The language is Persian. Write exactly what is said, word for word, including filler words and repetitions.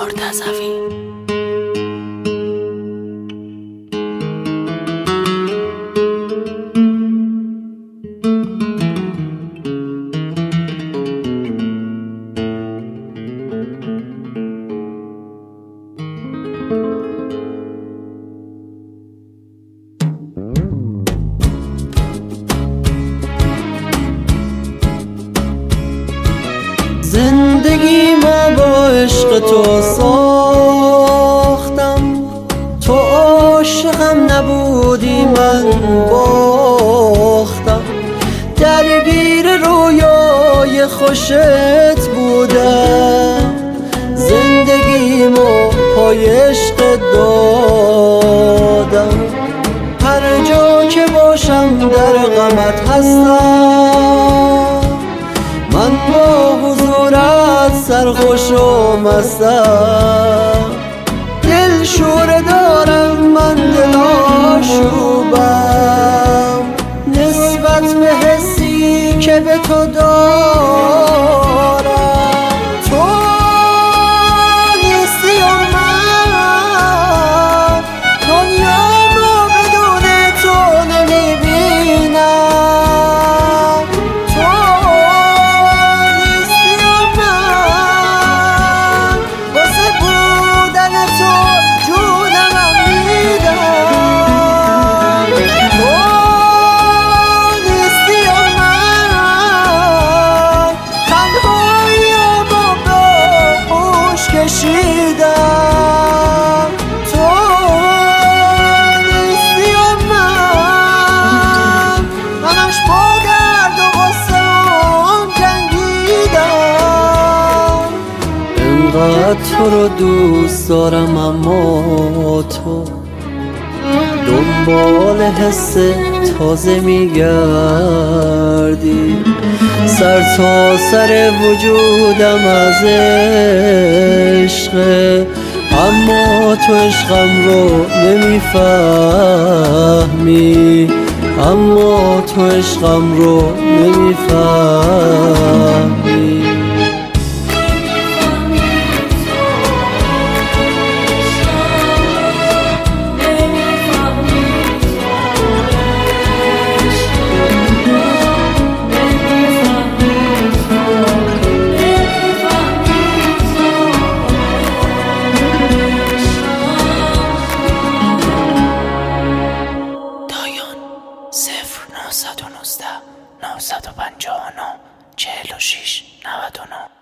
مرتضوی. زندگی ما با عشق تو ساختم، تو عاشقم نبودی من باختم، درگیر رویای خوشت بودم، زندگی ما پای عشق دادم، هر جا که باشم در غمت هستم، من با حضورت سرخوش و مستم، دل شوره دارم من دل آشوبم، نسبت به حسی که به تو دارم، تو نیستی و من دنیا رو بدون تو نمیبینم، تو کشیدم، تو نیستی و من منش با درد و غصه‌ام جنگیدم، انقدر تو رو دوست دارم اما تو دنبال حس تازه میگردی، سر تا سر وجودم از عشقه، اما تو عشقم رو نمیفهمی، اما تو عشقم رو نمیفهمی. صفر نهصد و نوزده نهصد و پنجاه و نه چهل و شش نود و نه